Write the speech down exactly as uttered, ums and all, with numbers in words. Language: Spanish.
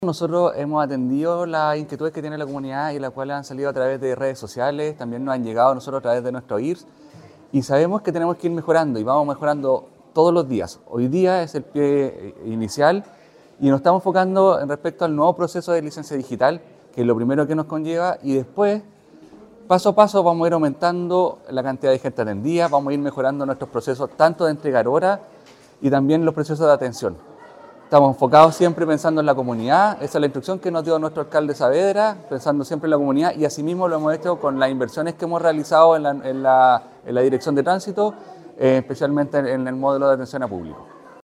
Nosotros hemos atendido las inquietudes que tiene la comunidad y las cuales han salido a través de redes sociales, también nos han llegado a nosotros a través de nuestro I R S y sabemos que tenemos que ir mejorando y vamos mejorando todos los días. Hoy día es el pie inicial y nos estamos enfocando en respecto al nuevo proceso de licencia digital, que es lo primero que nos conlleva, y después, paso a paso, vamos a ir aumentando la cantidad de gente atendida, vamos a ir mejorando nuestros procesos tanto de entregar horas y también los procesos de atención. Estamos enfocados siempre pensando en la comunidad, esa es la instrucción que nos dio nuestro alcalde Saavedra, pensando siempre en la comunidad, y asimismo lo hemos hecho con las inversiones que hemos realizado en la, en la, en la dirección de tránsito, eh, especialmente en el módulo de atención a público.